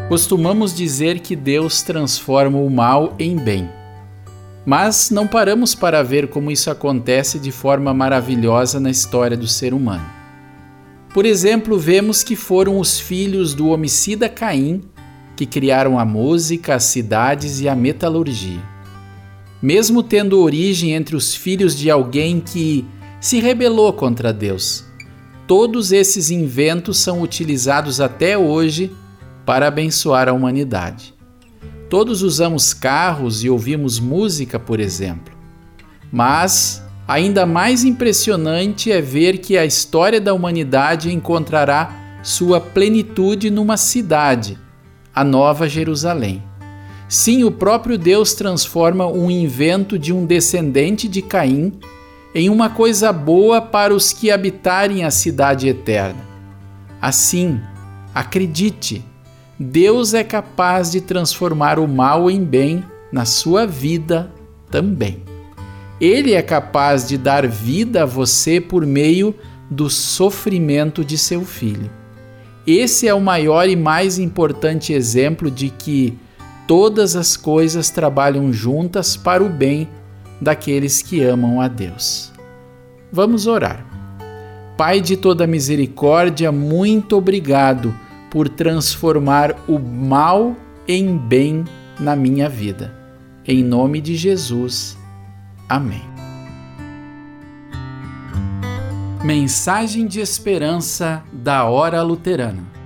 Costumamos dizer que Deus transforma o mal em bem. Mas não paramos para ver como isso acontece de forma maravilhosa na história do ser humano. Por exemplo, vemos que foram os filhos do homicida Caim que criaram a música, as cidades e a metalurgia. Mesmo tendo origem entre os filhos de alguém que se rebelou contra Deus, todos esses inventos são utilizados até hoje para abençoar a humanidade. Todos usamos carros e ouvimos música, por exemplo. Mas ainda mais impressionante é ver que a história da humanidade encontrará sua plenitude numa cidade, a Nova Jerusalém. Sim, o próprio Deus transforma um invento de um descendente de Caim em uma coisa boa para os que habitarem a cidade eterna. Assim, acredite, Deus é capaz de transformar o mal em bem na sua vida também. Ele é capaz de dar vida a você por meio do sofrimento de seu filho. Esse é o maior e mais importante exemplo de que todas as coisas trabalham juntas para o bem daqueles que amam a Deus. Vamos orar. Pai de toda misericórdia, muito obrigado por transformar o mal em bem na minha vida. Em nome de Jesus. Amém. Mensagem de esperança da Hora Luterana.